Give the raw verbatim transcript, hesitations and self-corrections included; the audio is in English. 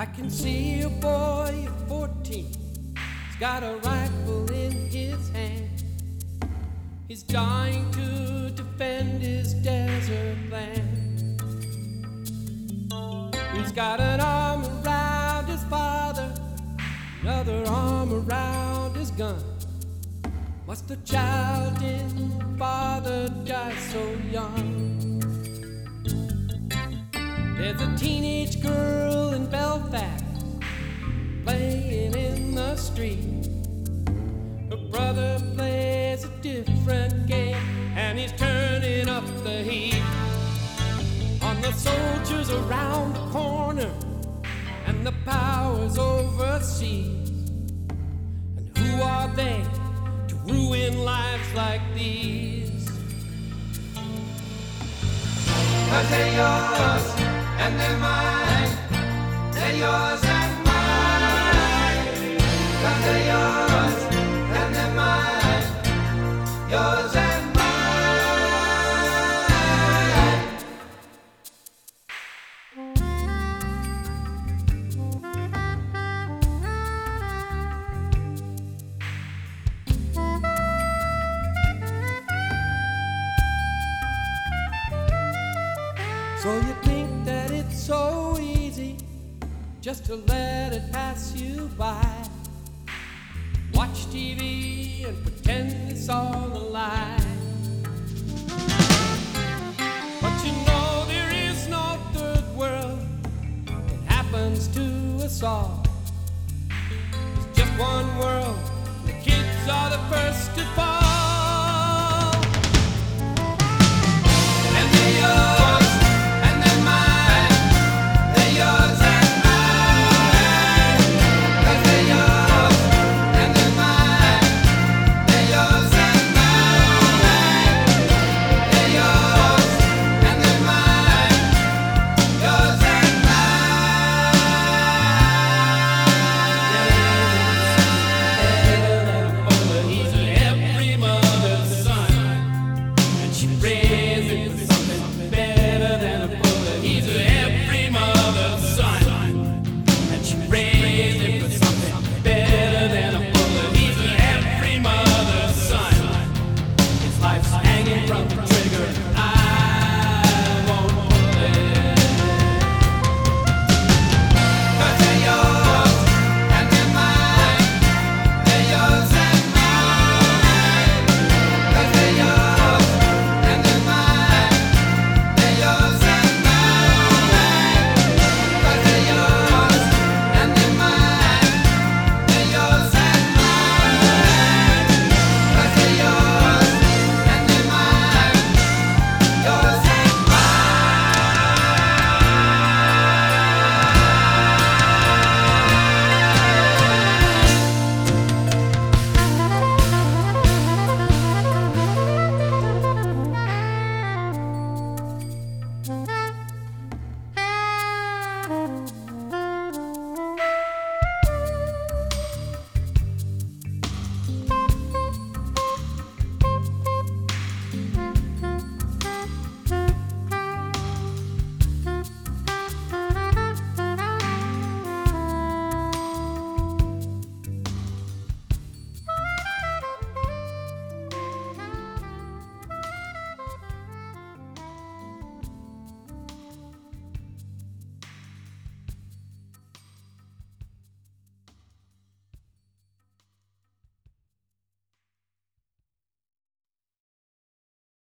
I can see a boy of fourteen. He's got a rifle in his hand. He's dying to defend his desert land. He's got an arm around his father, another arm around his gun. Must the child in the father die so young? There's a teenage girl in Belfast playing in the street. Her brother plays a different game, and he's turning up the heat on the soldiers around the corner and the powers overseas. And who are they to ruin lives like these? 'Cause they're yours and they're mine. They're yours and mine. 'Cause they're yours and they're mine. Yours and mine. So you think that it's so easy just to let it pass you by? Watch T V and pretend it's all a lie. But you know there is no third world. It happens to us all. It's just one world.